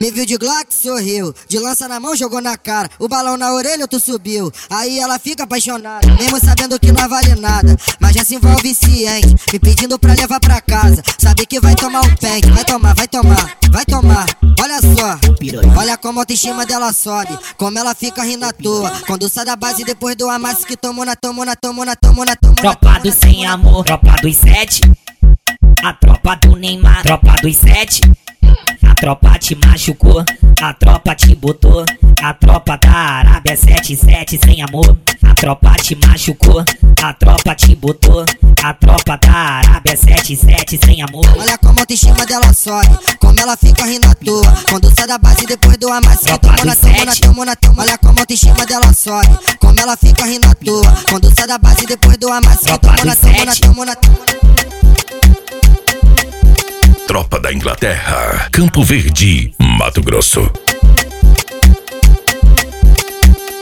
Me viu de Glock, sorriu. De lança na mão, jogou na cara. O balão na orelha, tu subiu. Aí ela fica apaixonada, mesmo sabendo que não vale nada, mas já se envolve ciente, me pedindo pra levar pra casa. Sabe que vai tomar um pente. Vai tomar, vai tomar, vai tomar. Olha só, olha como a autoestima dela sobe, como ela fica rindo à toa quando sai da base depois do amasso que tomou na. Tropa do sem amor, tropa dos 7. A tropa do Neymar, tropa dos 7. A tropa te machucou, a tropa te botou. A tropa da Arábia 77 sem amor. A tropa te machucou, a tropa te botou. A tropa da Arábia 77 sem amor. Olha como a autoestima dela sobe, como ela fica rindo à toa quando sai da base depois do amasso que tomou na. Olha como a autoestima dela sobe, como ela fica rindo à toa quando sai da base depois do amasso que tomou na. Tropa da Inglaterra, Campo Verde, Mato Grosso.